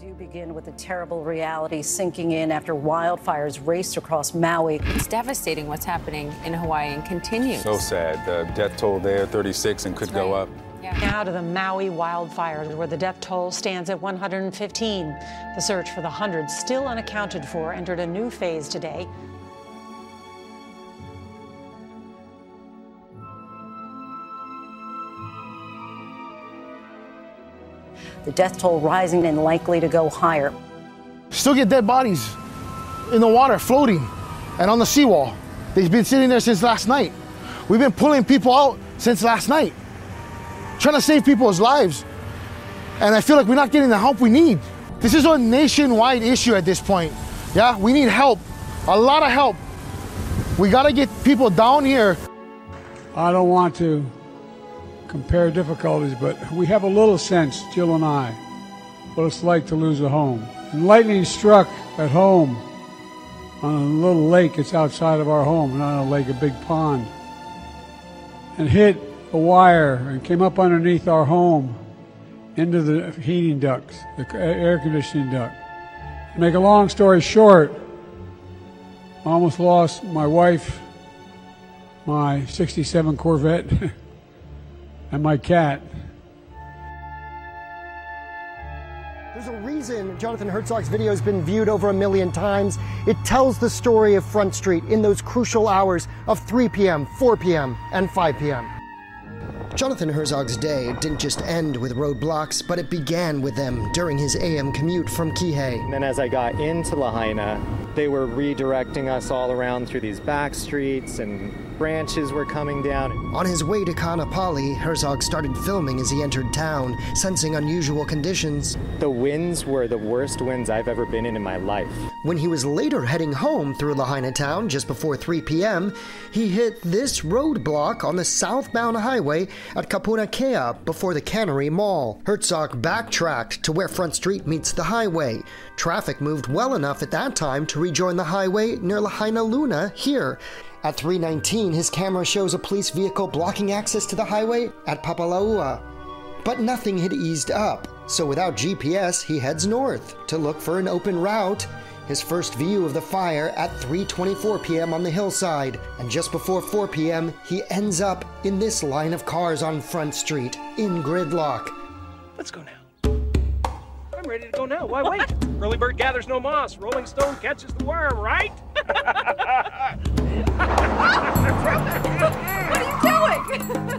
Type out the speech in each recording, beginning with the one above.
do begin with a terrible reality sinking in after wildfires raced across Maui. It's devastating what's happening in Hawaii and continues. So sad. The death toll there, 36, and could go up. Yeah. Now to the Maui wildfires, where the death toll stands at 115. The search for the hundreds still unaccounted for entered a new phase today. The death toll rising and likely to go higher. Still get dead bodies in the water floating and on the seawall. They've been sitting there since last night. We've been pulling people out since last night, trying to save people's lives. And I feel like we're not getting the help we need. This is a nationwide issue at this point. Yeah, we need help, a lot of help. We gotta get people down here. I don't want to compare difficulties, but we have a little sense, Jill and I, what it's like to lose a home. And lightning struck at home on a little lake. It's outside of our home, not a lake, a big pond, and hit a wire and came up underneath our home into the heating ducts, the air conditioning duct. To make a long story short, I almost lost my wife, my 67 Corvette, and my cat. There's a reason Jonathan Herzog's video has been viewed over 1 million times. It tells the story of Front Street in those crucial hours of 3 p.m., 4 p.m., and 5 p.m. Jonathan Herzog's day didn't just end with roadblocks, but it began with them during his AM commute from Kihei. And then as I got into Lahaina, they were redirecting us all around through these back streets, and branches were coming down. On his way to Kaanapali, Herzog started filming as he entered town, sensing unusual conditions. The winds were the worst winds I've ever been in my life. When he was later heading home through Lahaina town just before 3 p.m., he hit this roadblock on the southbound highway at Kapuna Kea before the Cannery Mall. Herzog backtracked to where Front Street meets the highway. Traffic moved well enough at that time to rejoin the highway near Lahaina Luna here. At 3:19, his camera shows a police vehicle blocking access to the highway at Papalaua. But nothing had eased up, so without GPS, he heads north to look for an open route. His first view of the fire at 3:24 p.m. on the hillside, and just before 4 p.m., he ends up in this line of cars on Front Street, in gridlock. Let's go now. I'm ready to go now. Why wait? Early bird gathers no moss. Rolling stone catches the worm, right? What are you doing?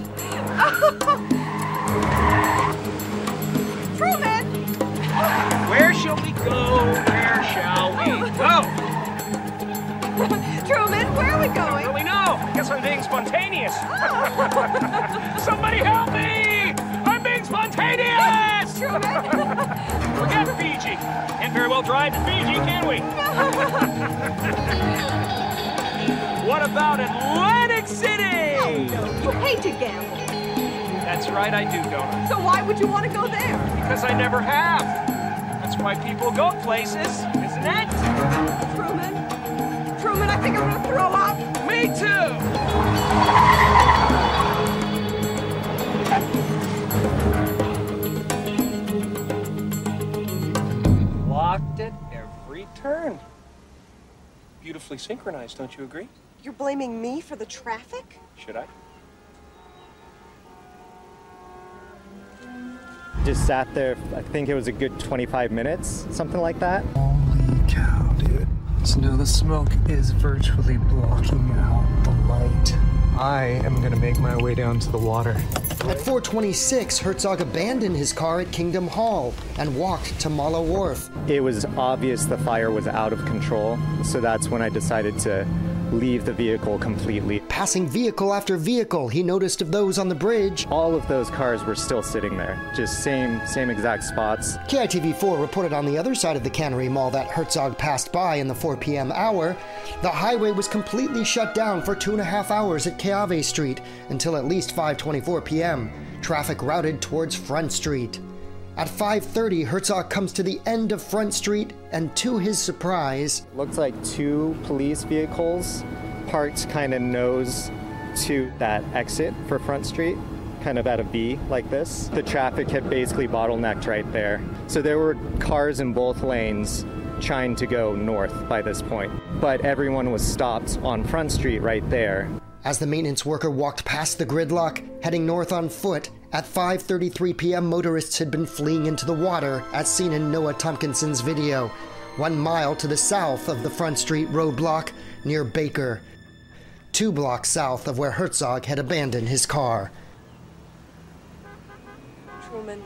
Truman! Where shall we go? Where shall we go? Truman, where are we going? I don't really know. I guess I'm being spontaneous. Somebody help me! I'm being spontaneous! Truman! Forget Fiji. Can't very well drive to Fiji, can we? What about Atlantic City? Oh, no, you hate to gamble. That's right, I do, don't I? So why would you want to go there? Because I never have. That's why people go places, isn't it? Truman, I think I'm going to throw up. Me too. Locked at every turn. Beautifully synchronized, don't you agree? You're blaming me for the traffic? Should I? Just sat there, I think it was a good 25 minutes, something like that. Holy cow, dude. So now the smoke is virtually blocking out the light. I am gonna make my way down to the water. At 4:26, Herzog abandoned his car at Kingdom Hall and walked to Mala Wharf. It was obvious the fire was out of control, so that's when I decided to leave the vehicle completely. Passing vehicle after vehicle, he noticed of those on the bridge. All of those cars were still sitting there, just same exact spots. KITV4 reported on the other side of the Cannery Mall that Herzog passed by in the 4 p.m. hour. The highway was completely shut down for 2.5 hours at Keawe Street until at least 5:24 p.m. Traffic routed towards Front Street. At 5:30, Herzog comes to the end of Front Street, and to his surprise... Looks like 2 police vehicles parked kind of nose to that exit for Front Street, kind of at a V like this. The traffic had basically bottlenecked right there. So there were cars in both lanes trying to go north by this point. But everyone was stopped on Front Street right there. As the maintenance worker walked past the gridlock, heading north on foot, at 5:33 p.m. motorists had been fleeing into the water, as seen in Noah Tompkinson's video, 1 mile to the south of the Front Street roadblock near Baker, 2 blocks south of where Herzog had abandoned his car. Truman,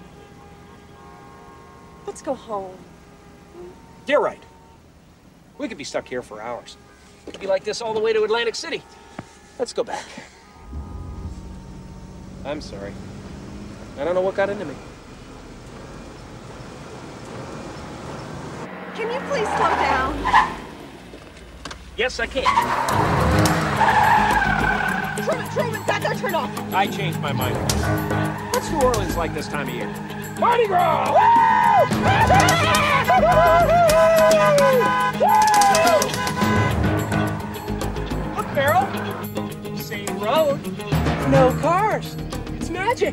let's go home. You're right. We could be stuck here for hours. It could be like this all the way to Atlantic City. Let's go back. I'm sorry. I don't know what got into me. Can you please slow down? Yes, I can. Truman, that car turned off. I changed my mind. What's New Orleans like this time of year? Mardi Gras! Look, Farrell. Same road. No cars. It's magic.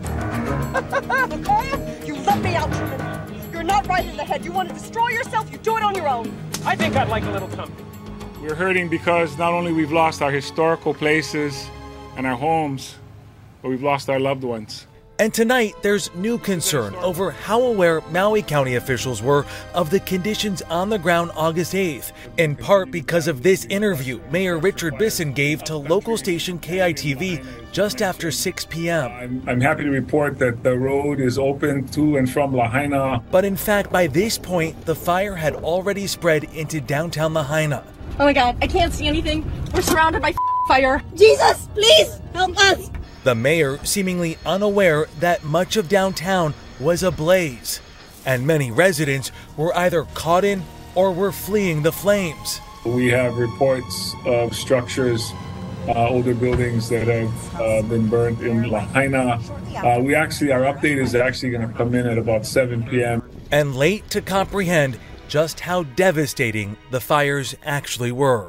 You let me out, Truman. You're not right in the head. You want to destroy yourself, you do it on your own. I think I'd like a little company. We're hurting because not only we've lost our historical places and our homes, but we've lost our loved ones. And tonight, there's new concern over how aware Maui County officials were of the conditions on the ground August 8th, in part because of this interview Mayor Richard Bisson gave to local station KITV just after 6 p.m. I'm happy to report that the road is open to and from Lahaina. But in fact, by this point, the fire had already spread into downtown Lahaina. Oh my God, I can't see anything. We're surrounded by fire. Jesus, please, help us. The mayor seemingly unaware that much of downtown was ablaze, and many residents were either caught in or were fleeing the flames. We have reports of structures, older buildings that have been burned in Lahaina. Our update is actually going to come in at about 7 p.m. And late to comprehend just how devastating the fires actually were.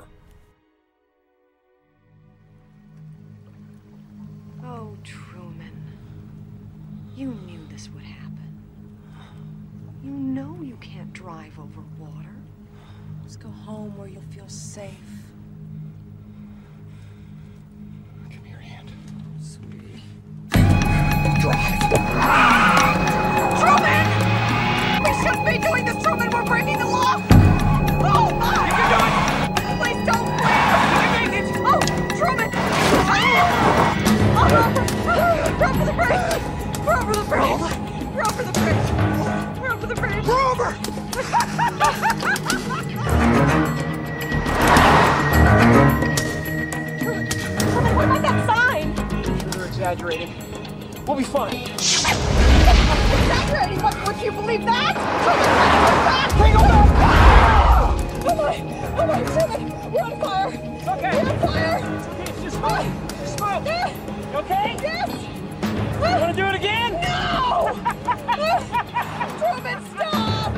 You knew this would happen. You know you can't drive over water. Just go home where you'll feel safe. Give me your hand. Sweetie. Drive. Truman! We shouldn't be doing this, Truman! We're breaking the law! Oh, my! You can do it! Please don't, please! You can make it! Oh, Truman! Run for the bridge! We're over the bridge! We're over the bridge! We're over the bridge! We're over! Truman, what about that sign? You're exaggerating. We'll be fine. Exaggerating? Would you believe that? Truman, oh my, Truman! We're on fire! Okay. We're on fire! It's just smoke. Just smoke. Yeah. You okay? Yes! You want to do it again? No! Truman, stop!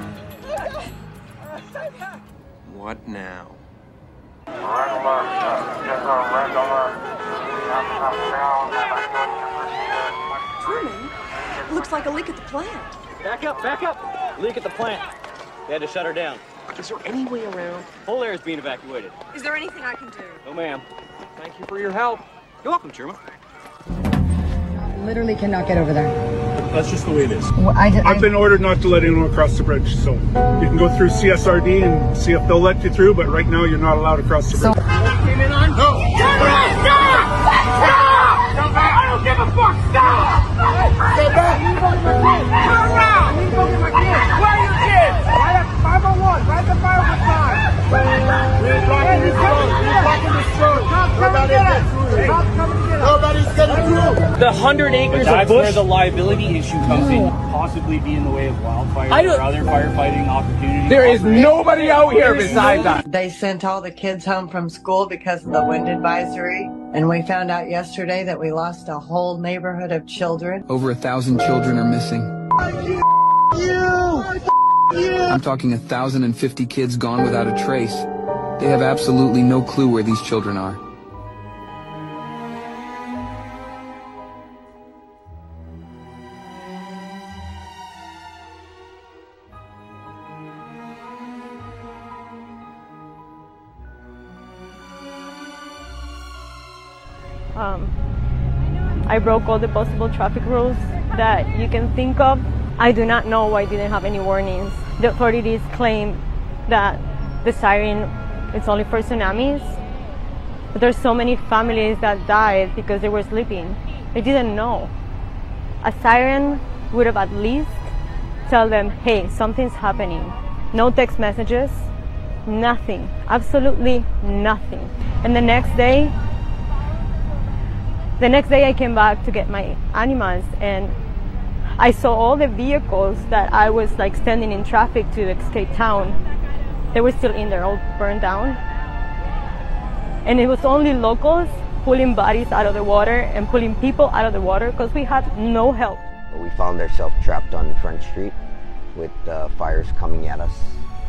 What now? Truman, looks like a leak at the plant. Back up, back up! Leak at the plant. They had to shut her down. Is there any way around? Whole area is being evacuated. Is there anything I can do? No, ma'am. Thank you for your help. You're welcome, Truman. Literally cannot get over there. That's just the way it is. Well, I've been ordered not to let anyone across the bridge, so you can go through CSRD and see if they'll let you through, but right now you're not allowed across the bridge. Came in on? No! Stop! Stop! Stop! I don't give a fuck! Stop! Stay back! Turn around! Where are your kids? Right at 501, right at the fireworks sign. We're blocking this road. We're blocking this road. Nobody's getting through. The 100 acres of bush. That's where the liability issue comes in. Possibly be in the way of wildfires or other firefighting opportunities. There is nobody out here besides us. They sent all the kids home from school because of the wind advisory. And we found out yesterday that we lost a whole neighborhood of children. Over 1,000 children are missing. I'm talking 1,050 kids gone without a trace. They have absolutely no clue where these children are. I broke all the possible traffic rules that you can think of. I do not know why I didn't have any warnings. The authorities claim that the siren is only for tsunamis, but there's so many families that died because they were sleeping. They didn't know. A siren would have at least tell them, hey, something's happening. No text messages, nothing, absolutely nothing. And the next day I came back to get my animals, and I saw all the vehicles that I was like standing in traffic to escape town. They were still in there, all burned down. And it was only locals pulling bodies out of the water and pulling people out of the water because we had no help. We found ourselves trapped on Front Street with fires coming at us.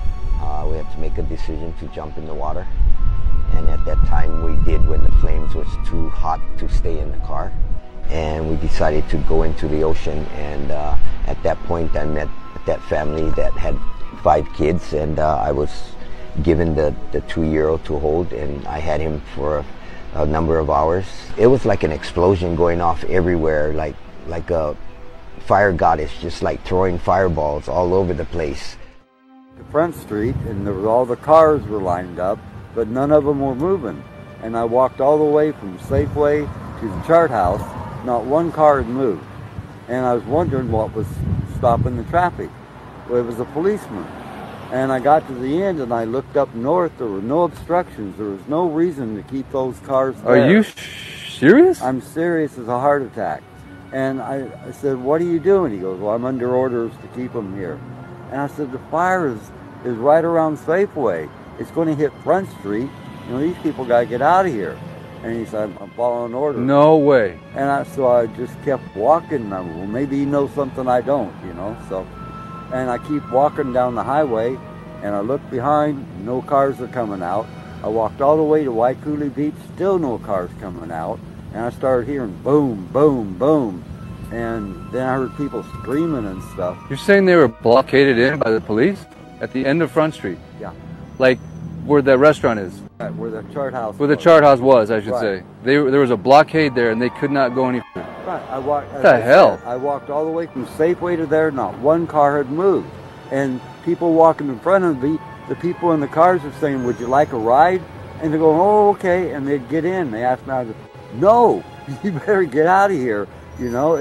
We had to make a decision to jump in the water. And at that time we did when the flames was too hot to stay in the car. And we decided to go into the ocean, and at that point I met that family that had 5 kids, and I was given the 2-year-old to hold, and I had him for a number of hours. It was like an explosion going off everywhere, like a fire goddess, just like throwing fireballs all over the place. Front Street, and all the cars were lined up, but none of them were moving. And I walked all the way from Safeway to the Chart House. Not one car had moved. And I was wondering what was stopping the traffic. Well, it was a policeman. And I got to the end and I looked up north. There were no obstructions. There was no reason to keep those cars there. Are you serious? I'm serious as a heart attack. And I said, what are you doing? He goes, well, I'm under orders to keep them here. And I said, the fire is right around Safeway. It's going to hit Front Street. You know, these people got to get out of here. And he said, I'm following orders. No way. And so I just kept walking. Well, maybe he knows something I don't, you know. So, and I keep walking down the highway, and I look behind, no cars are coming out. I walked all the way to Waikuli Beach, still no cars coming out. And I started hearing boom, boom, boom. And then I heard people screaming and stuff. You're saying they were blockaded in by the police at the end of Front Street? Yeah. Like where the restaurant is? Right, where the Chart House Where the Chart House was, I should say. There was a blockade there, and they could not go any further. Right. I walked. What the hell? I walked all the way from Safeway to there. Not one car had moved, and people walking in front of me. The people in the cars are saying, "Would you like a ride?" And they go, "Oh, okay." And they'd get in. They asked me, I said, "No, you better get out of here." You know.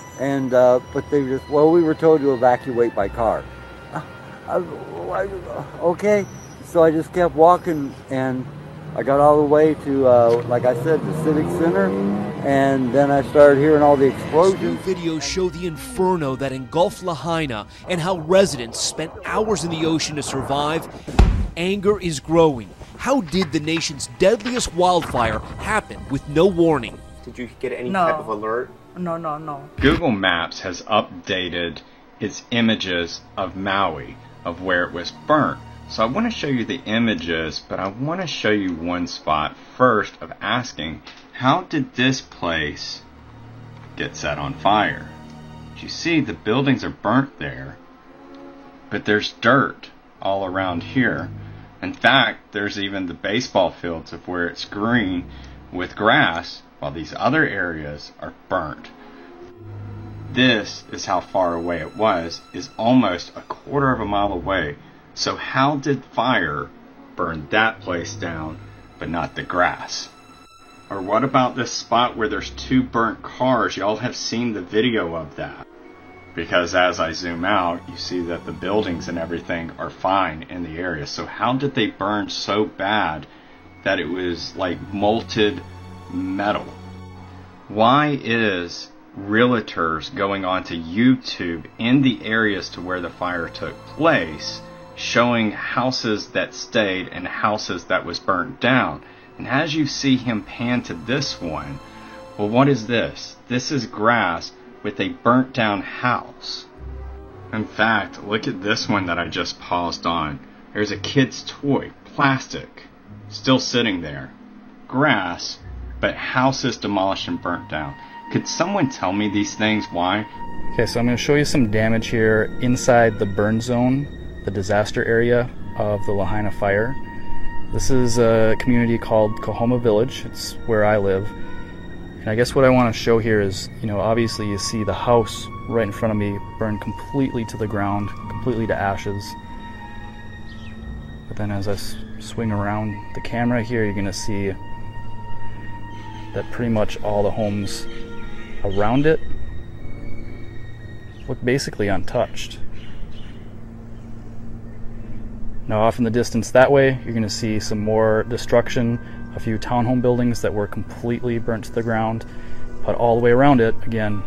But they just, well, we were told to evacuate by car. Okay. So I just kept walking, and I got all the way to, like I said, the Civic Center, and then I started hearing all the explosions. New videos show the inferno that engulfed Lahaina and how residents spent hours in the ocean to survive. Anger is growing. How did the nation's deadliest wildfire happen with no warning? Did you get any type of alert? No. Google Maps has updated its images of Maui, of where it was burnt. So I want to show you the images, but I want to show you one spot first of asking, how did this place get set on fire? You see, the buildings are burnt there, but there's dirt all around here. In fact, there's even the baseball fields of where it's green with grass, while these other areas are burnt. This is how far away it was, is almost a quarter of a mile away. So how did fire burn that place down, but not the grass? Or what about this spot where there's 2 burnt cars? Y'all have seen the video of that. Because as I zoom out, you see that the buildings and everything are fine in the area. So how did they burn so bad that it was like molten metal? Why is realtors going onto YouTube in the areas to where the fire took place, showing houses that stayed and houses that was burnt down? And as you see him pan to this one, well, what is this? This is grass with a burnt down house. In fact, look at this one that I just paused on. There's a kid's toy, plastic, still sitting there. Grass, but house is demolished and burnt down. Could someone tell me these things, why? Okay, so I'm going to show you some damage here inside the burn zone, the disaster area of the Lahaina fire. This is a community called Kahoma Village. It's where I live. And I guess what I want to show here is, obviously you see the house right in front of me burned completely to the ground, completely to ashes. But then as I swing around the camera here, you're going to see that pretty much all the homes around it look basically untouched. Now off in the distance that way, you're going to see some more destruction, a few townhome buildings that were completely burnt to the ground. But all the way around it, again,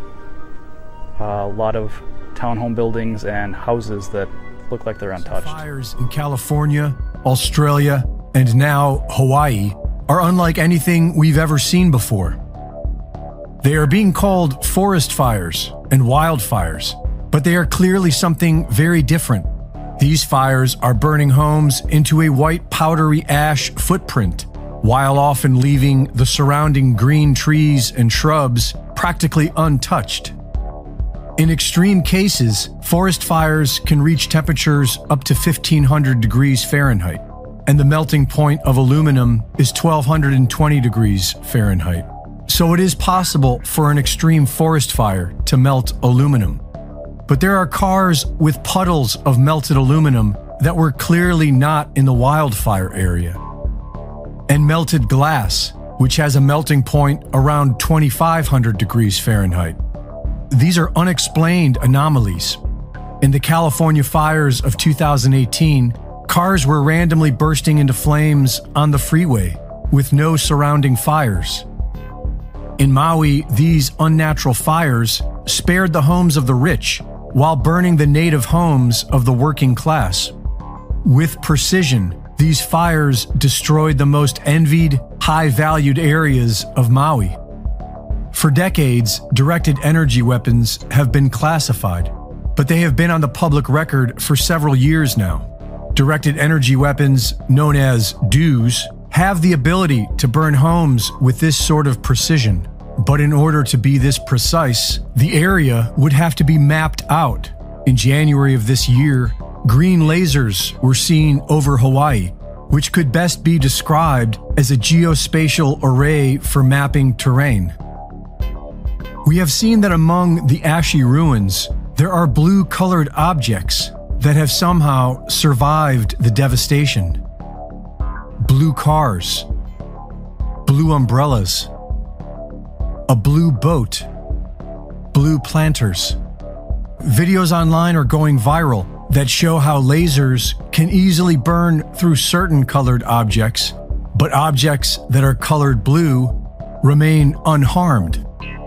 a lot of townhome buildings and houses that look like they're untouched. Fires in California, Australia, and now Hawaii are unlike anything we've ever seen before. They are being called forest fires and wildfires, but they are clearly something very different. These fires are burning homes into a white powdery ash footprint, while often leaving the surrounding green trees and shrubs practically untouched. In extreme cases, forest fires can reach temperatures up to 1,500 degrees Fahrenheit, and the melting point of aluminum is 1,220 degrees Fahrenheit. So it is possible for an extreme forest fire to melt aluminum. But there are cars with puddles of melted aluminum that were clearly not in the wildfire area. And melted glass, which has a melting point around 2,500 degrees Fahrenheit. These are unexplained anomalies. In the California fires of 2018, cars were randomly bursting into flames on the freeway with no surrounding fires. In Maui, these unnatural fires spared the homes of the rich while burning the native homes of the working class. With precision, these fires destroyed the most envied, high-valued areas of Maui. For decades, directed energy weapons have been classified, but they have been on the public record for several years now. Directed energy weapons, known as DEWs, have the ability to burn homes with this sort of precision. But in order to be this precise, the area would have to be mapped out. In January of this year, green lasers were seen over Hawaii, which could best be described as a geospatial array for mapping terrain. We have seen that among the ashy ruins, there are blue-colored objects that have somehow survived the devastation. Blue cars, blue umbrellas, a blue boat, blue planters. Videos online are going viral that show how lasers can easily burn through certain colored objects, but objects that are colored blue remain unharmed.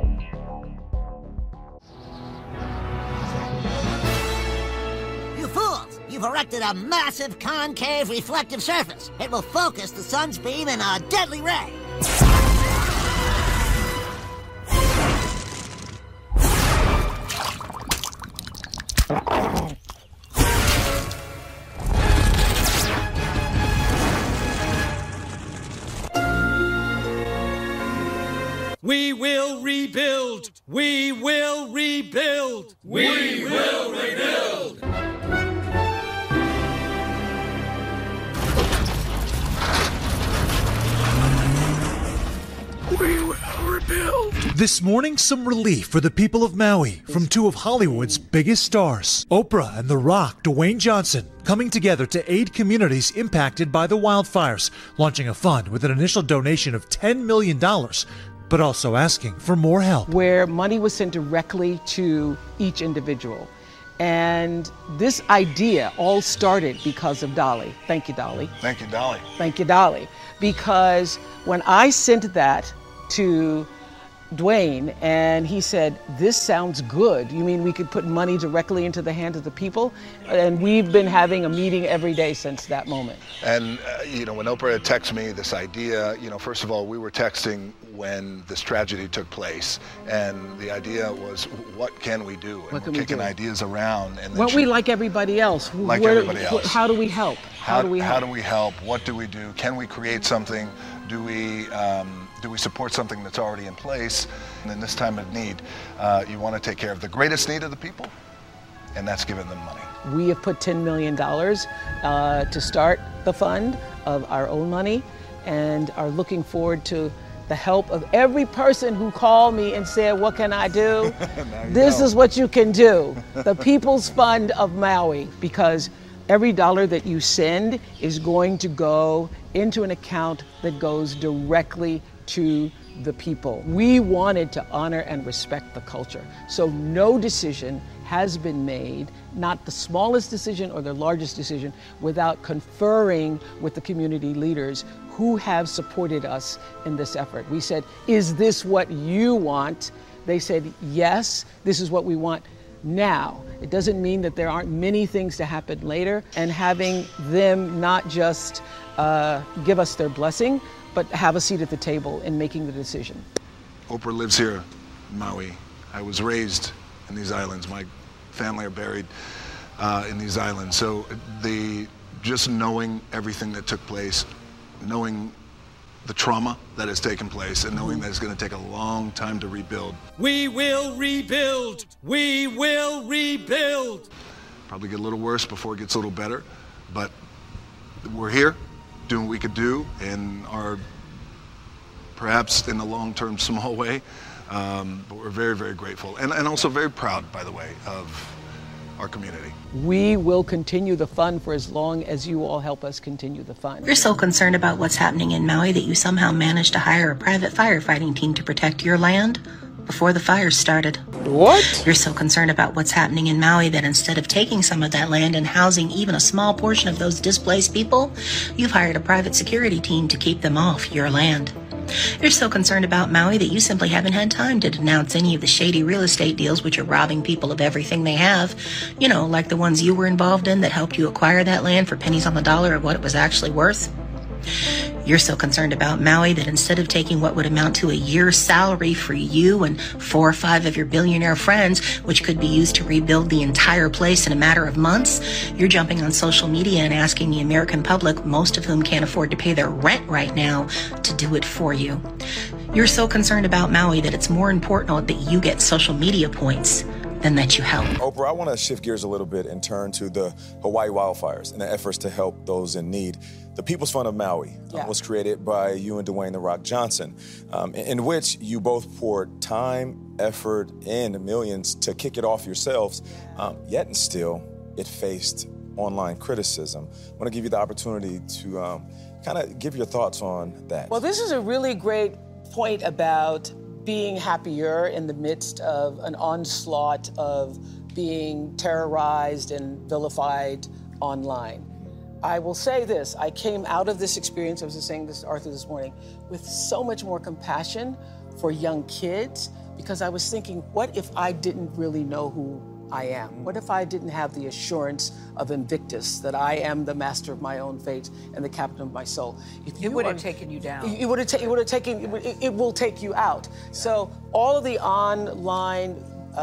You fools! You've erected a massive concave reflective surface. It will focus the sun's beam in a deadly ray. We will rebuild! We will rebuild! We will rebuild! We will rebuild. This morning, some relief for the people of Maui from two of Hollywood's biggest stars, Oprah and The Rock, Dwayne Johnson, coming together to aid communities impacted by the wildfires, launching a fund with an initial donation of $10 million, but also asking for more help. Where money was sent directly to each individual. And this idea all started because of Dolly. Thank you, Dolly. Thank you, Dolly. Thank you, Dolly. Because when I sent that to Dwayne and he said, this sounds good. You mean we could put money directly into the hands of the people? And we've been having a meeting every day since that moment. And, when Oprah had texted me this idea, first of all, we were texting when this tragedy took place. And the idea was, what can we do? And we're kicking ideas around. And weren't we like everybody else? Like everybody else. How do we help? How do we help? What do we do? Can we create something? Do we support something that's already in place? And in this time of need, you want to take care of the greatest need of the people, and that's giving them money. We have put $10 million to start the fund of our own money and are looking forward to the help of every person who called me and said, what can I do? This is what you can do. The People's Fund of Maui, because every dollar that you send is going to go into an account that goes directly to the people. We wanted to honor and respect the culture. So no decision has been made, not the smallest decision or the largest decision, without conferring with the community leaders who have supported us in this effort. We said, is this what you want? They said, yes, this is what we want now. It doesn't mean that there aren't many things to happen later, and having them not just give us their blessing, but have a seat at the table in making the decision. Oprah lives here in Maui. I was raised in these islands. My family are buried in these islands. So just knowing everything that took place, knowing the trauma that has taken place, and knowing that it's going to take a long time to rebuild. We will rebuild. We will rebuild. Probably get a little worse before it gets a little better, but we're here doing what we could do in our, perhaps in a long-term small way, but we're very, very grateful and also very proud, by the way, of our community. We will continue the fund for as long as you all help us continue the fund. You're so concerned about what's happening in Maui that you somehow managed to hire a private firefighting team to protect your land before the fires started. What? You're so concerned about what's happening in Maui that instead of taking some of that land and housing even a small portion of those displaced people, you've hired a private security team to keep them off your land. You're so concerned about Maui that you simply haven't had time to denounce any of the shady real estate deals which are robbing people of everything they have, you know, like the ones you were involved in that helped you acquire that land for pennies on the dollar of what it was actually worth. You're so concerned about Maui that instead of taking what would amount to a year's salary for you and 4 or 5 of your billionaire friends, which could be used to rebuild the entire place in a matter of months, you're jumping on social media and asking the American public, most of whom can't afford to pay their rent right now, to do it for you. You're so concerned about Maui that it's more important that you get social media points than that you help. Oprah, I want to shift gears a little bit and turn to the Hawaii wildfires and the efforts to help those in need. The People's Fund of Maui was created by you and Dwayne "The Rock" Johnson, in which you both poured time, effort, and millions to kick it off yourselves, yet and still it faced online criticism. I want to give you the opportunity to kind of give your thoughts on that. Well, this is a really great point about being happier in the midst of an onslaught of being terrorized and vilified online. I will say this, I came out of this experience, I was just saying this to Arthur this morning, with so much more compassion for young kids, because I was thinking, what if I didn't really know who I am? What if I didn't have the assurance of Invictus, that I am the master of my own fate and the captain of my soul? It would have taken you down. It will take you out. Yeah. So all of the online,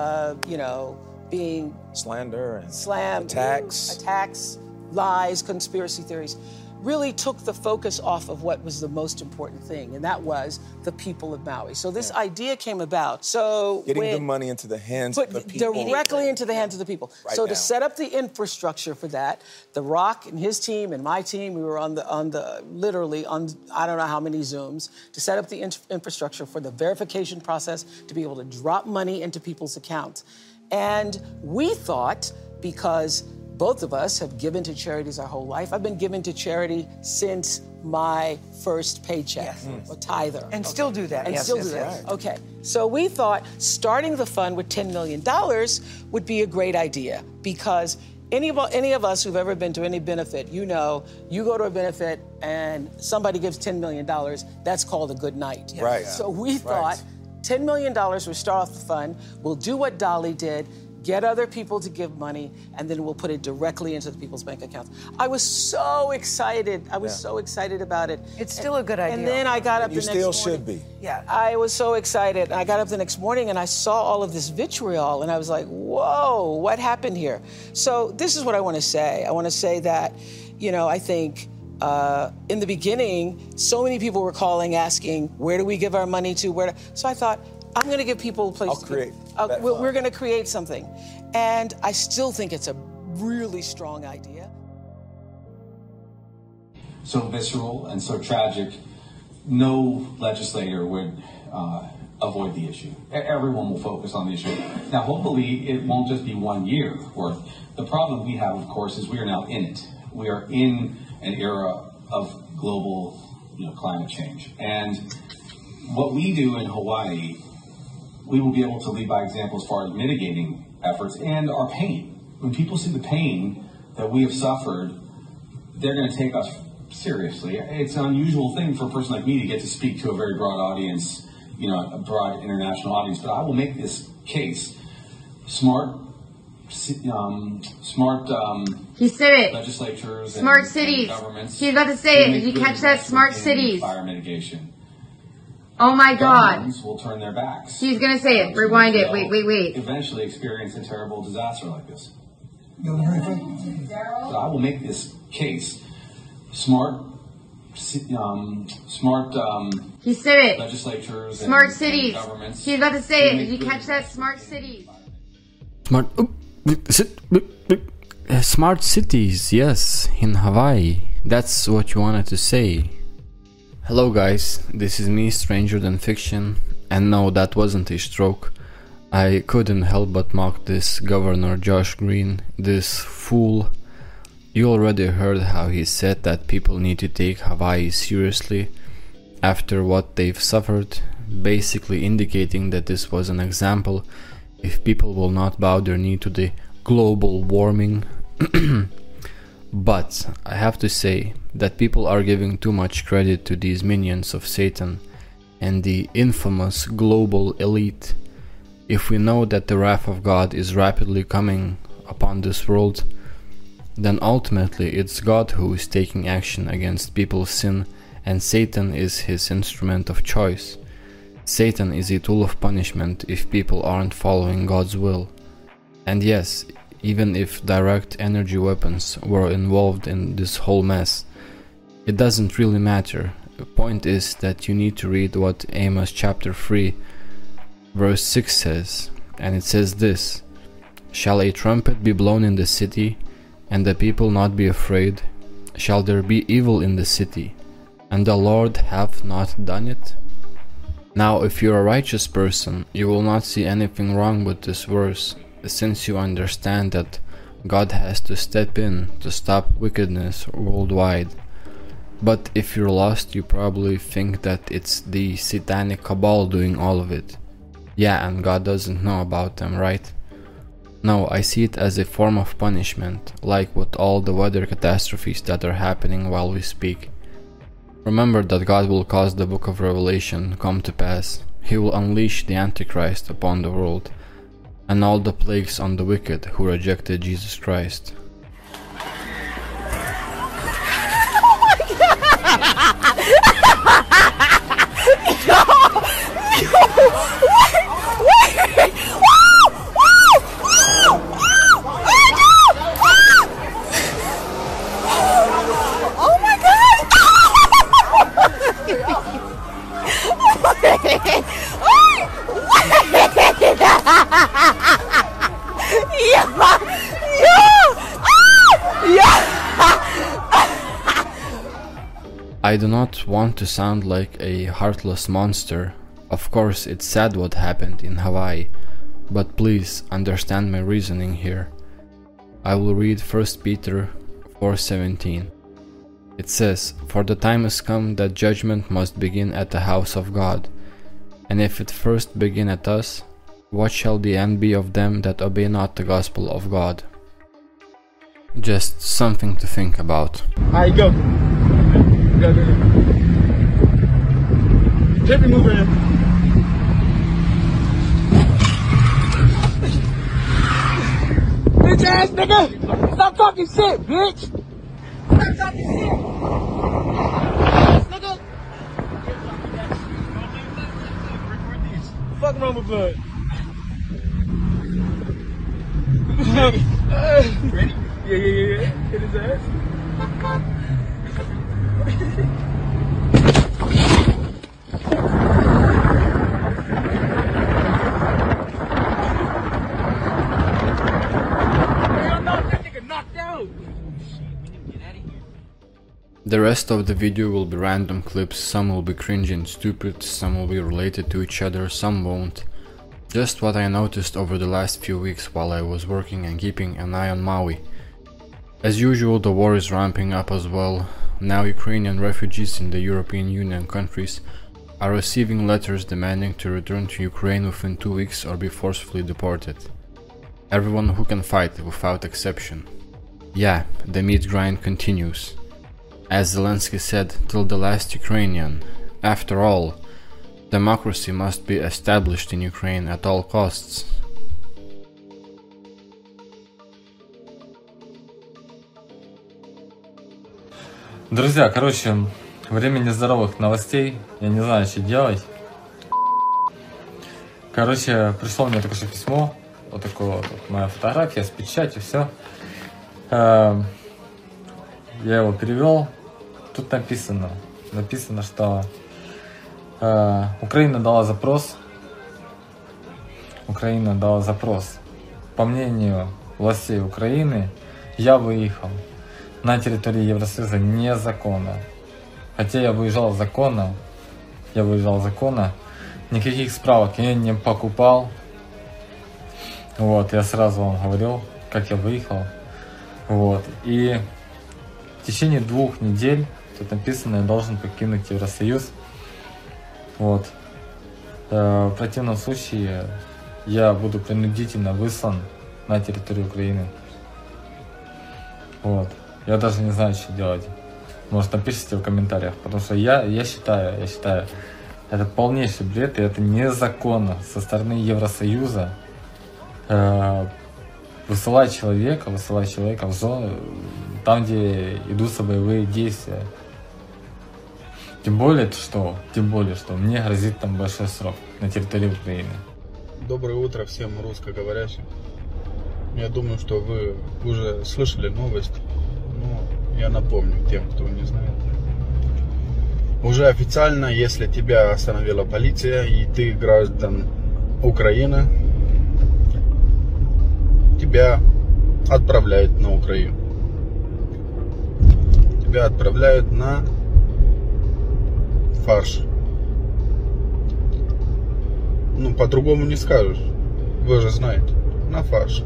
being slander and attacks, lies, conspiracy theories, really took the focus off of what was the most important thing, and that was the people of Maui. So this idea came about. So getting the money into the hands of the people. Directly into the hands of the people. Right so now. To set up the infrastructure for that, The Rock and his team and my team, we were literally on I don't know how many Zooms to set up the infrastructure for the verification process to be able to drop money into people's accounts. And we thought, because both of us have given to charities our whole life. I've been giving to charity since my first paycheck, a tither. And still do that. And yes, still yes, do yes. that. Okay. So we thought starting the fund with $10 million would be a great idea, because any of us who've ever been to any benefit, you know, you go to a benefit and somebody gives $10 million, that's called a good night. Right. Yeah. So we thought $10 million would start off the fund, we'll do what Dolly did, get other people to give money, and then we'll put it directly into the people's bank accounts. I was so excited. I was so excited about it. It's still a good idea. And then I got up the next morning. You still should be. Yeah. I was so excited. I got up the next morning and I saw all of this vitriol and I was like, whoa, what happened here? So this is what I want to say. I want to say that, I think in the beginning, so many people were calling, asking, where do we give our money to? So I thought, I'm going to give people a place to create. We're going to create something. And I still think it's a really strong idea. So visceral and so tragic. no legislator would avoid the issue. Everyone will focus on the issue. Now, hopefully, it won't just be 1 year worth. The problem we have, of course, is we are now in it. We are in an era of global, climate change. And what we do in Hawaii, we will be able to lead by example as far as mitigating efforts and our pain. When people see the pain that we have suffered, they're going to take us seriously. It's an unusual thing for a person like me to get to speak to a very broad audience, a broad international audience, but I will make this case. Smart he said it. Legislatures, smart cities. He's about to say it. Did you catch that? Smart cities. Fire mitigation. Oh my God. Governments will turn their backs. He's gonna say it. Rewind it. Wait. Eventually experience a terrible disaster like this. So I will make this case. Smart. He said it. Legislatures. Smart cities. He's about to say it. Did you catch that? Smart cities. Smart cities, yes, in Hawaii. That's what you wanted to say. Hello guys, this is me, Stranger Than Fiction, and no, that wasn't a stroke. I couldn't help but mock this Governor Josh Green, this fool. You already heard how he said that people need to take Hawaii seriously after what they've suffered, basically indicating that this was an example if people will not bow their knee to the global warming. But I have to say that people are giving too much credit to these minions of Satan and the infamous global elite. If we know that the wrath of God is rapidly coming upon this world, then ultimately it's God who is taking action against people's sin, and Satan is his instrument of choice. Satan is a tool of punishment if people aren't following God's will. And yes, even if direct energy weapons were involved in this whole mess, it doesn't really matter. The point is that you need to read what Amos chapter 3 verse 6 says, and it says this: "Shall a trumpet be blown in the city, and the people not be afraid? Shall there be evil in the city, and the Lord hath not done it?" Now, if you're a righteous person, you will not see anything wrong with this verse, since you understand that God has to step in to stop wickedness worldwide. But if you're lost, you probably think that it's the satanic cabal doing all of it. Yeah, and God doesn't know about them, right? No, I see it as a form of punishment, like with all the weather catastrophes that are happening while we speak. Remember that God will cause the book of Revelation come to pass. He will unleash the Antichrist upon the world, and all the plagues on the wicked who rejected Jesus Christ. Oh my God! I do not want to sound like a heartless monster. Of course, it's sad what happened in Hawaii, but please understand my reasoning here. I will read 1 Peter 4:17. It says, "For the time has come that judgment must begin at the house of God. And if it first begin at us, what shall the end be of them that obey not the gospel of God?" Just something to think about. Alright, go. Go. Keep it moving. Bitch ass nigga! Stop talking shit, bitch! Stop talking shit! Nigga! Fuck wrong with blood? Ready? Yeah. Hit his ass. The rest of the video will be random clips, some will be cringy and stupid, some will be related to each other, some won't. Just what I noticed over the last few weeks while I was working and keeping an eye on Maui. As usual, the war is ramping up as well. Now Ukrainian refugees in the European Union countries are receiving letters demanding to return to Ukraine within 2 weeks or be forcefully deported. Everyone who can fight, without exception. Yeah, the meat grind continues. As Zelensky said, till the last Ukrainian. After all, democracy must be established in Ukraine at all costs. Друзья, короче, время нездоровых новостей. Я не знаю, что делать. Короче, пришло мне только что письмо. Вот такое вот моя фотография с печатью, все. Я его перевел. Тут написано, что Украина дала запрос. По мнению властей Украины, я выехал на территории Евросоюза незаконно. Хотя я выезжал законно, никаких справок я не покупал. Вот, я сразу вам говорил, как я выехал. Вот, и в течение 2 недель, тут написано, я должен покинуть Евросоюз. Вот. В противном случае я буду принудительно выслан на территорию Украины. Вот. Я даже не знаю, что делать. Может, напишите в комментариях, потому что я считаю, это полнейший бред, и это незаконно со стороны Евросоюза высылать человека в зону, там, где идутся боевые действия. Тем более, что мне грозит там большой срок на территории Украины. Доброе утро всем русскоговорящим. Я думаю, что вы уже слышали новость, но я напомню тем, кто не знает. Уже официально, если тебя остановила полиция и ты граждан Украины, тебя отправляют на Украину. Тебя отправляют на фарш. Ну, по-другому не скажешь. Вы же знаете. На фарш.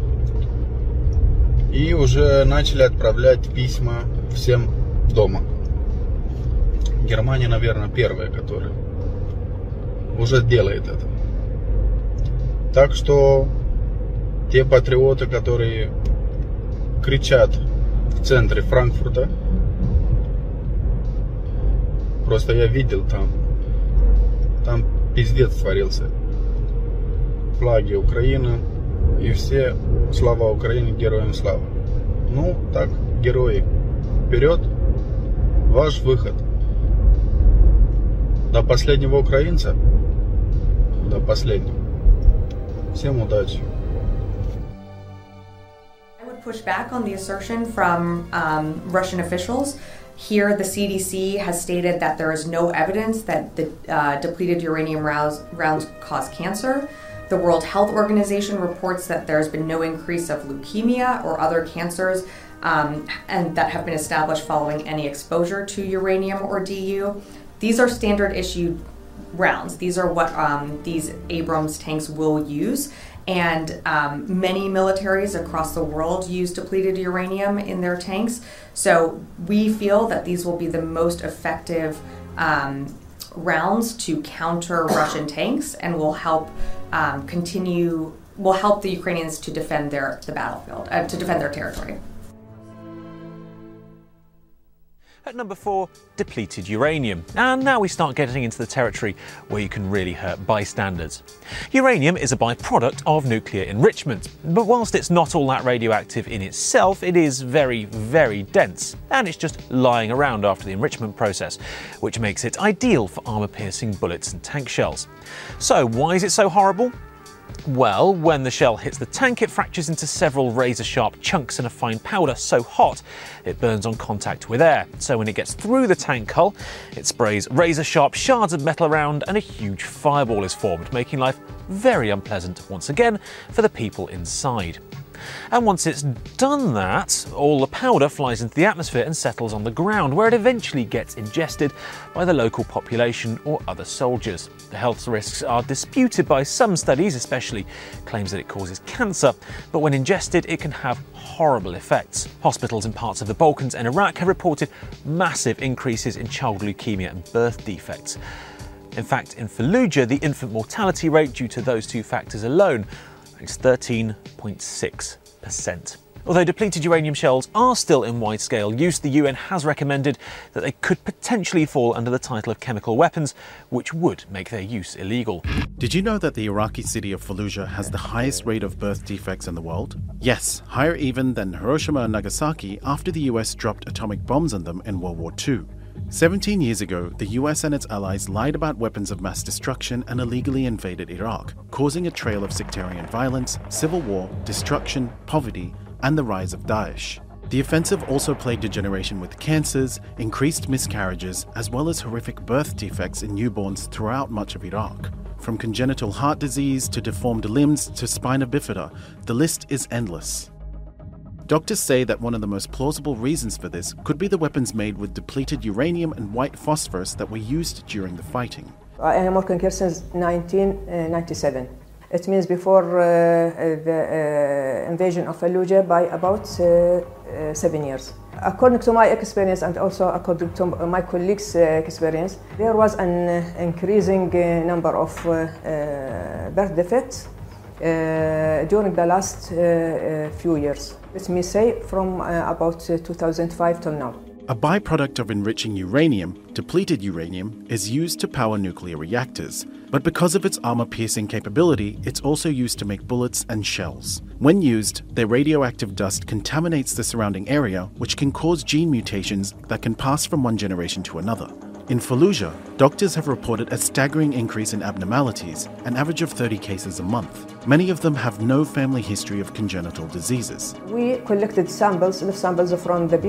И уже начали отправлять письма всем дома. Германия, наверное, первая, которая уже делает это. Так что те патриоты, которые кричат в центре Франкфурта, просто я видел там пиздец творился. Флаги Украины и все слава Украине, героям слава. Ну, так, герои, вперед, ваш выход. До последнего украинца, до последнего. Всем удачи. I would push back on the assertion from Russian officials. Here, the CDC has stated that there is no evidence that the depleted uranium rounds cause cancer. The World Health Organization reports that there's been no increase of leukemia or other cancers and that have been established following any exposure to uranium or DU. These are standard issue rounds. These are what these Abrams tanks will use. And many militaries across the world use depleted uranium in their tanks. So we feel that these will be the most effective rounds to counter Russian tanks and will help help the Ukrainians to defend the battlefield, to defend their territory. At number 4, depleted uranium. And now we start getting into the territory where you can really hurt bystanders. Uranium is a byproduct of nuclear enrichment, but whilst it's not all that radioactive in itself, it is very, very dense, and it's just lying around after the enrichment process, which makes it ideal for armour-piercing bullets and tank shells. So why is it so horrible? Well, when the shell hits the tank, it fractures into several razor-sharp chunks and a fine powder so hot it burns on contact with air. So when it gets through the tank hull, it sprays razor-sharp shards of metal around and a huge fireball is formed, making life very unpleasant once again for the people inside. And once it's done that, all the powder flies into the atmosphere and settles on the ground, where it eventually gets ingested by the local population or other soldiers. The health risks are disputed by some studies, especially claims that it causes cancer, but when ingested it can have horrible effects. Hospitals in parts of the Balkans and Iraq have reported massive increases in child leukemia and birth defects. In fact, in Fallujah, the infant mortality rate due to those two factors alone is 13.6%. Although depleted uranium shells are still in wide-scale use, the UN has recommended that they could potentially fall under the title of chemical weapons, which would make their use illegal. Did you know that the Iraqi city of Fallujah has the highest rate of birth defects in the world? Yes, higher even than Hiroshima and Nagasaki after the US dropped atomic bombs on them in World War II. 17 years ago, the US and its allies lied about weapons of mass destruction and illegally invaded Iraq, causing a trail of sectarian violence, civil war, destruction, poverty, and the rise of Daesh. The offensive also plagued a generation with cancers, increased miscarriages, as well as horrific birth defects in newborns throughout much of Iraq. From congenital heart disease to deformed limbs to spina bifida, the list is endless. Doctors say that one of the most plausible reasons for this could be the weapons made with depleted uranium and white phosphorus that were used during the fighting. I am working here since 1997. It means before the invasion of Fallujah by about 7 years. According to my experience and also according to my colleagues' experience, there was an increasing number of birth defects during the last few years. Let me say from about 2005 till now. A byproduct of enriching uranium, depleted uranium, is used to power nuclear reactors. But because of its armor-piercing capability, it's also used to make bullets and shells. When used, their radioactive dust contaminates the surrounding area, which can cause gene mutations that can pass from one generation to another. In Fallujah, doctors have reported a staggering increase in abnormalities, an average of 30 cases a month. Many of them have no family history of congenital diseases. We collected samples from the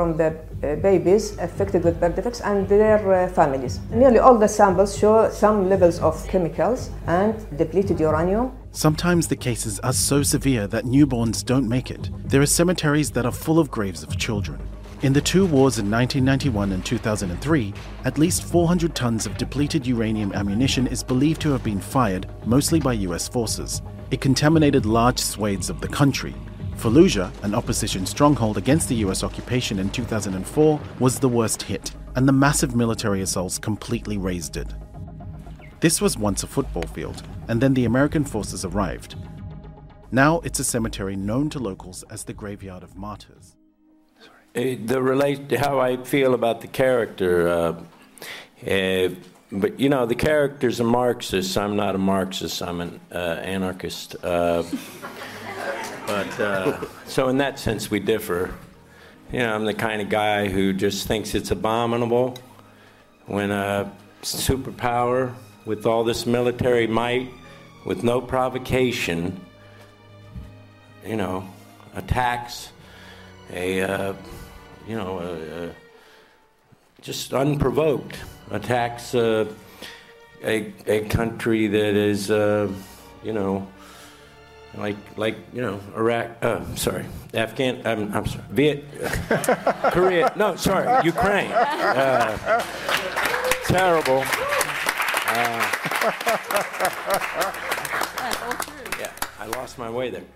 babies affected with birth defects and their families. Nearly all the samples show some levels of chemicals and depleted uranium. Sometimes the cases are so severe that newborns don't make it. There are cemeteries that are full of graves of children. In the two wars in 1991 and 2003, at least 400 tons of depleted uranium ammunition is believed to have been fired, mostly by US forces. It contaminated large swathes of the country. Fallujah, an opposition stronghold against the US occupation in 2004, was the worst hit, and the massive military assaults completely razed it. This was once a football field, and then the American forces arrived. Now it's a cemetery known to locals as the Graveyard of Martyrs. How I feel about the character, but you know, the character's a Marxist. I'm not a Marxist. I'm an anarchist. So in that sense, we differ. You know, I'm the kind of guy who just thinks it's abominable when a superpower with all this military might, with no provocation, you know, attacks just unprovoked, attacks a country that is, Iraq. Korea. No, sorry, Ukraine. Terrible. Yeah, I lost my way there.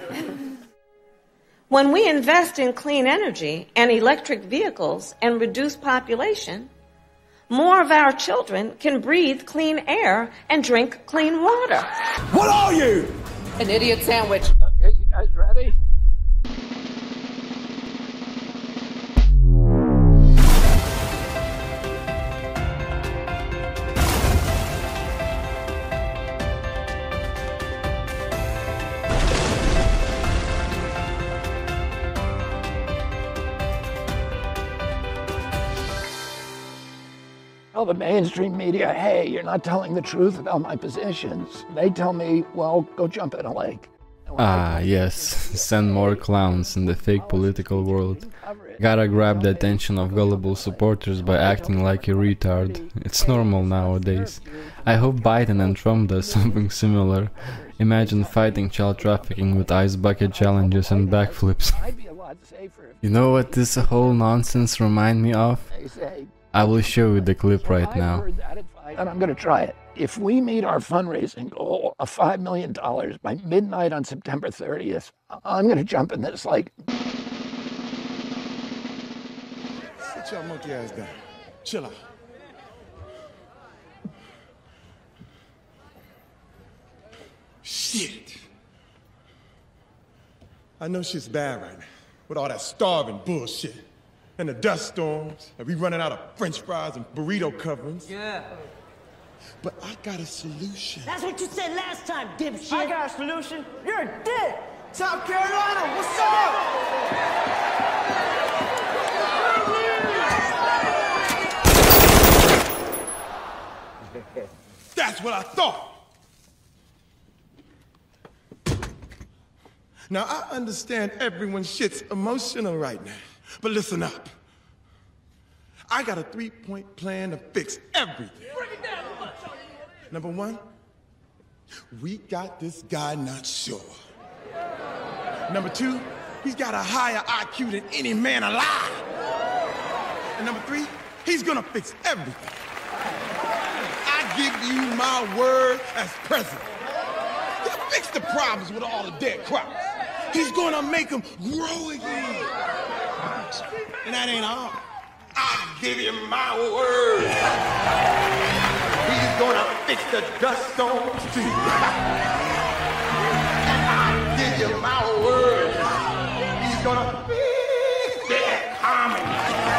When we invest in clean energy and electric vehicles and reduce population, more of our children can breathe clean air and drink clean water. What are you? An idiot sandwich. Okay, you guys ready? Tell the mainstream media, hey, you're not telling the truth about my positions. They tell me, well, go jump in a lake. Yes, send more clowns in the fake political world. Gotta grab the attention of gullible supporters by acting like a retard. It's normal nowadays. I hope Biden and Trump does something similar. Imagine fighting child trafficking with ice bucket challenges and backflips. You know what this whole nonsense remind me of? I will show you the clip right now. And I'm going to try it. If we meet our fundraising goal of $5 million by midnight on September 30th, I'm going to jump in this like... Sit your monkey ass down. Chill out. Shit. I know shit's bad right now, with all that starving bullshit, and the dust storms, and we running out of French fries and burrito coverings. Yeah. But I got a solution. That's what you said last time, dipshit. I got a solution. You're a dick. South Carolina, what's up? That's what I thought. Now, I understand everyone's shit's emotional right now, but listen up. I got a 3-point plan to fix everything. Number one, we got this guy not sure. Number two, he's got a higher IQ than any man alive. And number three, he's gonna fix everything. I give you my word as president. He'll fix the problems with all the dead crops. He's gonna make them grow again. And that ain't all. I give you my word. He's gonna fix the dust on the street. And I give you my word. He's gonna fix the economy.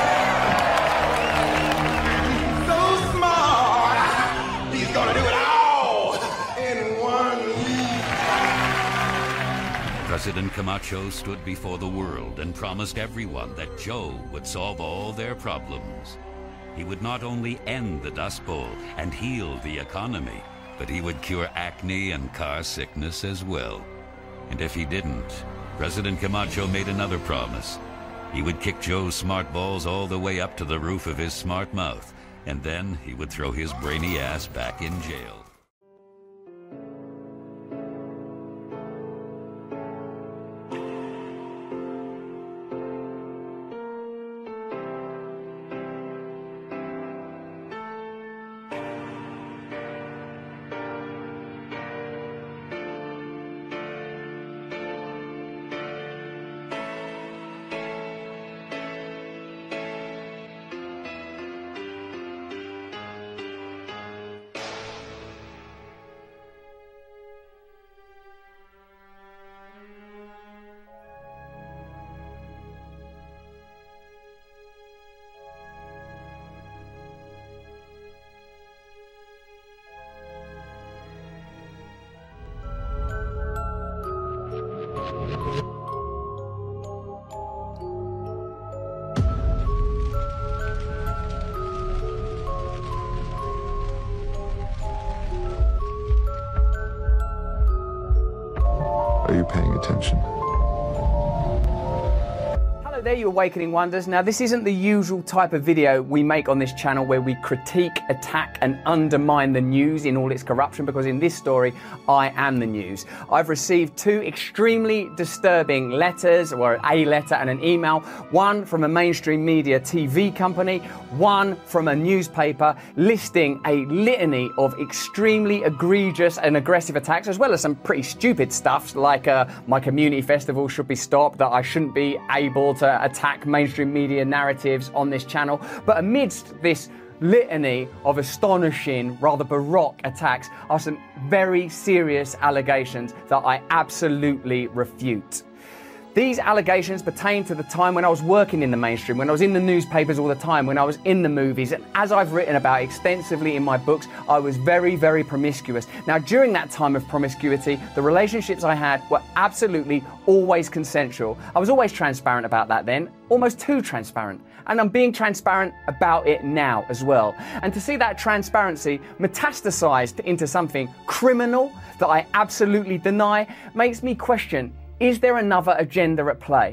He's so smart. He's gonna do it all in one week. President Camacho stood before the world and promised everyone that Joe would solve all their problems. He would not only end the Dust Bowl and heal the economy, but he would cure acne and car sickness as well. And if he didn't, President Camacho made another promise. He would kick Joe's smart balls all the way up to the roof of his smart mouth, and then he would throw his brainy ass back in jail. Are you paying attention? Hello there, you Awakening Wonders. Now, this isn't the usual type of video we make on this channel where we critique, attack and undermine the news in all its corruption, because in this story, I am the news. I've received two extremely disturbing letters, or a letter and an email, one from a mainstream media TV company, one from a newspaper, listing a litany of extremely egregious and aggressive attacks, as well as some pretty stupid stuff, like my community festival should be stopped, that I shouldn't be able to attack mainstream media narratives on this channel. But amidst this litany of astonishing, rather baroque attacks are some very serious allegations that I absolutely refute. These allegations pertain to the time when I was working in the mainstream, when I was in the newspapers all the time, when I was in the movies, and as I've written about extensively in my books, I was very, very promiscuous. Now, during that time of promiscuity, the relationships I had were absolutely always consensual. I was always transparent about that then, almost too transparent. And I'm being transparent about it now as well. And to see that transparency metastasized into something criminal that I absolutely deny makes me question, is there another agenda at play?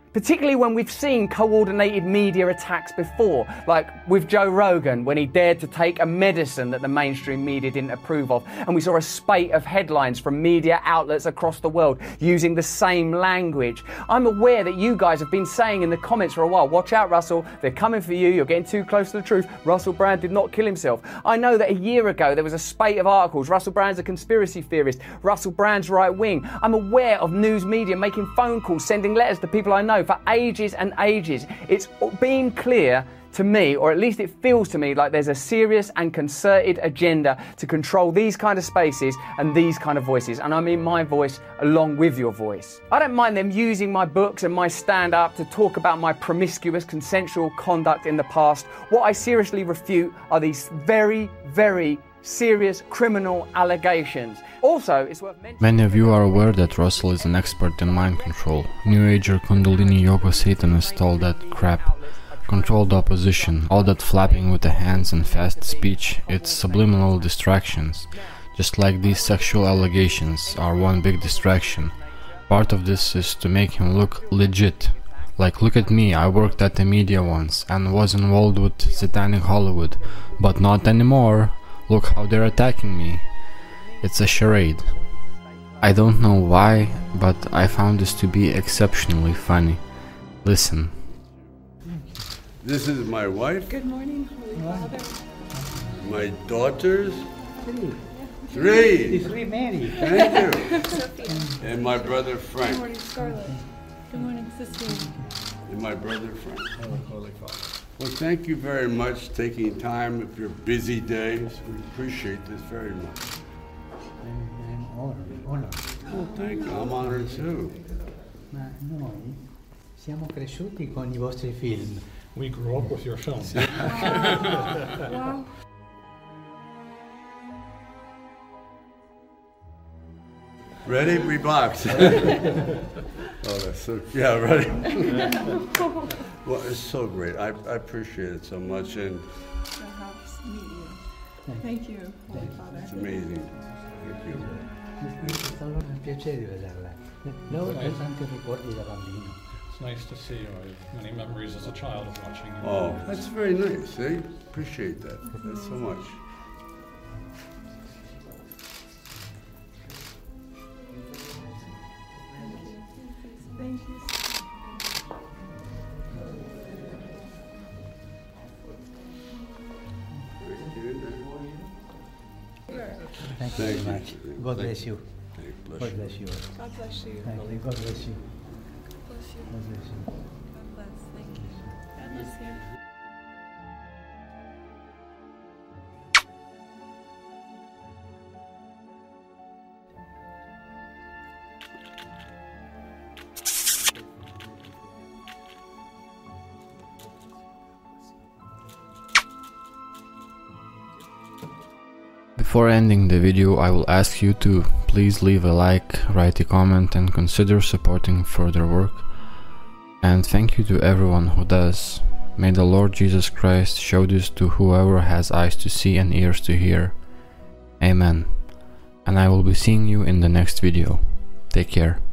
Particularly when we've seen coordinated media attacks before, like with Joe Rogan when he dared to take a medicine that the mainstream media didn't approve of, and we saw a spate of headlines from media outlets across the world using the same language. I'm aware that you guys have been saying in the comments for a while, watch out Russell, they're coming for you, you're getting too close to the truth, Russell Brand did not kill himself. I know that a year ago there was a spate of articles, Russell Brand's a conspiracy theorist, Russell Brand's right wing. I'm aware of news media making phone calls, sending letters to people I know for ages and ages. It's been clear to me, or at least it feels to me, like there's a serious and concerted agenda to control these kind of spaces and these kind of voices, and I mean my voice along with your voice. I don't mind them using my books and my stand-up to talk about my promiscuous consensual conduct in the past. What I seriously refute are these very, very serious criminal allegations. Also, it's worth mentioning... Many of you are aware that Russell is an expert in mind control. New Ager Kundalini Yoga Satanist, all that crap. Controlled opposition, all that flapping with the hands and fast speech, it's subliminal distractions. Just like these sexual allegations are one big distraction. Part of this is to make him look legit. Like, look at me, I worked at the media once and was involved with Satanic Hollywood, but not anymore. Look how they're attacking me. It's a charade. I don't know why, but I found this to be exceptionally funny. Listen. This is my wife. Good morning, Holy Father. My daughters. Three. Three, Mary. Thank you. Sophia. And my brother Frank. Good morning, Scarlett. Good morning, Sistine. And my brother Frank. Holy Father. Well, thank you very much taking time of your busy days. We appreciate this very much. I'm honored. Oh, thank you. I'm honored too. Ma noi siamo cresciuti con I vostri film. We grew up with your films. Wow. Ready? Rebox. Oh, that's so, yeah, ready? Well, it's so great. I appreciate it so much. And Perhaps meet you. Thank you, Holy Father. it's amazing. Thank you. È stato un piacere vederla. Loro ho tanti ricordi da bambino. It's nice to see you. I have many memories as a child of watching you. Oh, that's very nice. Eh? Appreciate that. That's so much. Thank you. Thank you very much. God bless you. God bless you. God bless you. Thank you. God bless you. Bless you. God bless you. God bless. Thank you. God bless you. Before ending the video, I will ask you to please leave a like, write a comment and consider supporting further work. And thank you to everyone who does. May the Lord Jesus Christ show this to whoever has eyes to see and ears to hear. Amen. And I will be seeing you in the next video. Take care.